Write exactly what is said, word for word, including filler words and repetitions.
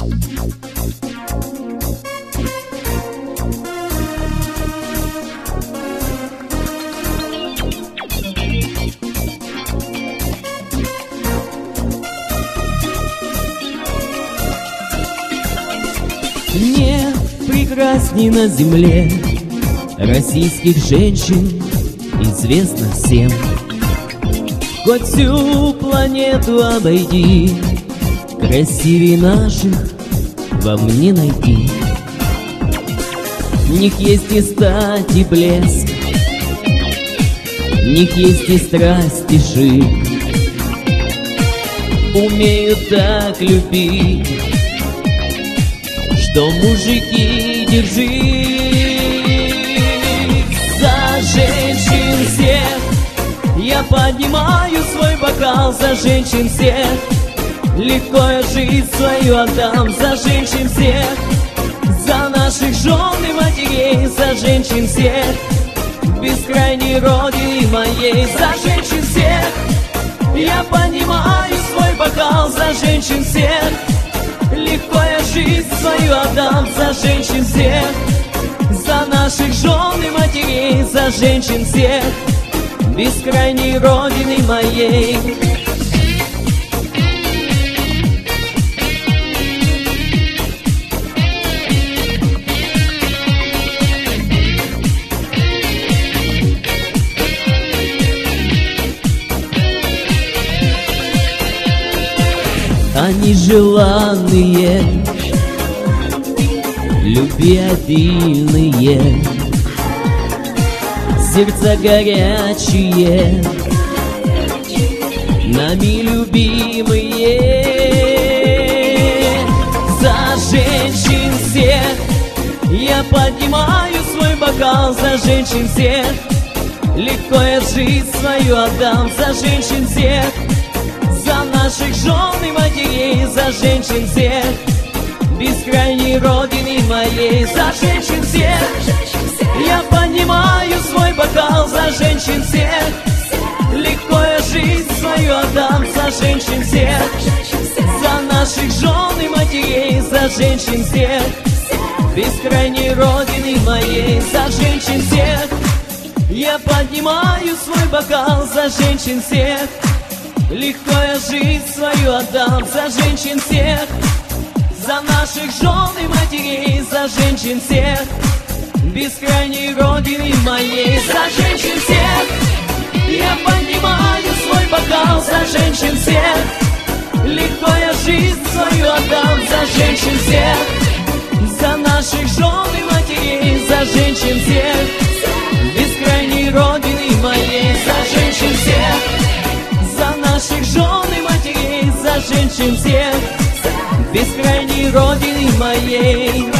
Нет прекрасней на земле российских женщин, известно всем. Хоть всю планету обойди, красивее наших вам не найти. В них есть и стать, и блеск, в них есть и страсть, и шик. Умеют так любить, что мужики, держи за женщин всех. Я поднимаю свой бокал за женщин всех. Легко я жизнь свою отдам за женщин всех. За наших жен и матерей, за женщин всех. Бескрайней родины моей, за женщин всех. Я поднимаю свой бокал за женщин всех. Легко я жизнь свою отдам за женщин всех. За наших жен и матерей, за женщин всех. Бескрайней родины моей. Они желанные, любвеобильные, сердца горячие, нами любимые. За женщин всех я поднимаю свой бокал за женщин всех. Легко я жизнь свою отдам за женщин всех. За наших жен и матерей, за женщин всех. Бескрайней родины моей, за женщин всех. Я поднимаю свой бокал за женщин всех. Легко я жизнь свою отдам за женщин всех. За наших жен и матерей, за женщин всех. Бескрайней родины моей, за женщин всех. Я поднимаю свой бокал за женщин всех. Легко я жизнь свою отдам за женщин всех. За наших жен и матерей, за женщин всех. Бескрайней родины моей, за женщин всех. Я поднимаю свой бокал за женщин всех. Легко я жизнь свою отдам за женщин всех. За наших жен и матерей, за женщин всех. Бескрайней родины моей, за женщин всех. За наших жен и матерей, за женщин всех. Бескрайней родины моей.